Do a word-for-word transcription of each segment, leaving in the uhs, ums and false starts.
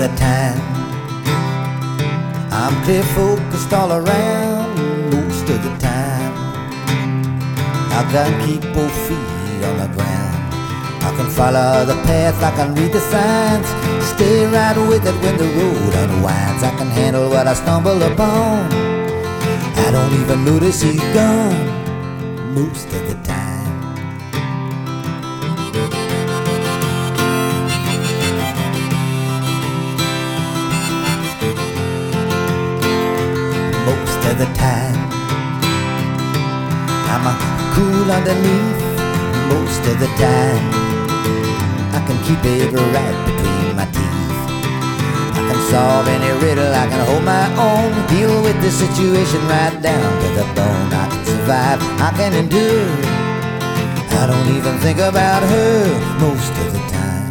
the time I'm clear focused all around. Most of the time I can keep both feet on the ground. I can follow the path, I can read the signs, stay right with it when the road unwinds. I can handle what I stumble upon, I don't even notice he's gone most of the time. Most of the time I'm a cool underneath. Most of the time I can keep it right between my teeth. I can solve any riddle, I can hold my own, deal with the situation right down to the bone. I can survive, I can endure, I don't even think about her most of the time.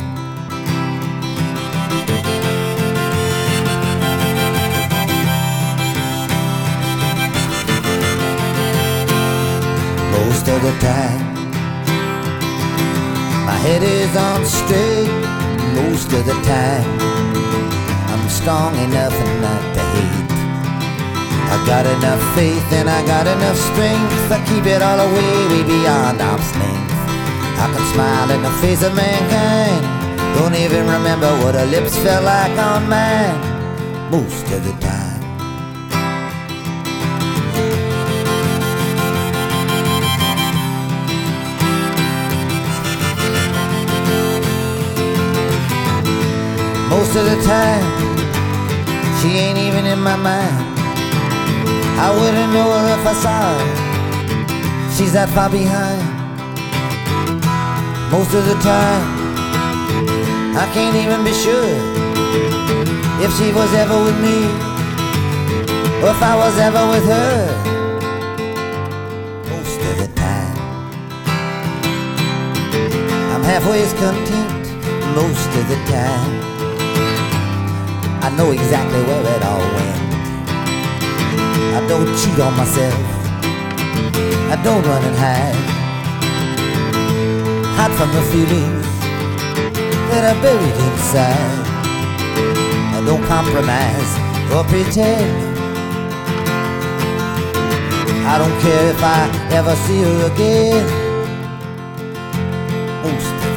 Most of the time my head is on straight. Most of the time I'm strong enough not to hate. I got enough faith and I got enough strength. I keep it all away, way beyond arm's length. I can smile in the face of mankind, don't even remember what her lips felt like on mine most of the time. Most of the time, she ain't even in my mind. I wouldn't know her if I saw her, she's that far behind. Most of the time, I can't even be sure if she was ever with me, or if I was ever with her. Most of the time, I'm halfway content. Most of the time, I know exactly where it all went. I don't cheat on myself, I don't run and hide, hide from the feelings that are buried inside. I don't compromise or pretend. I don't care if I ever see her again most of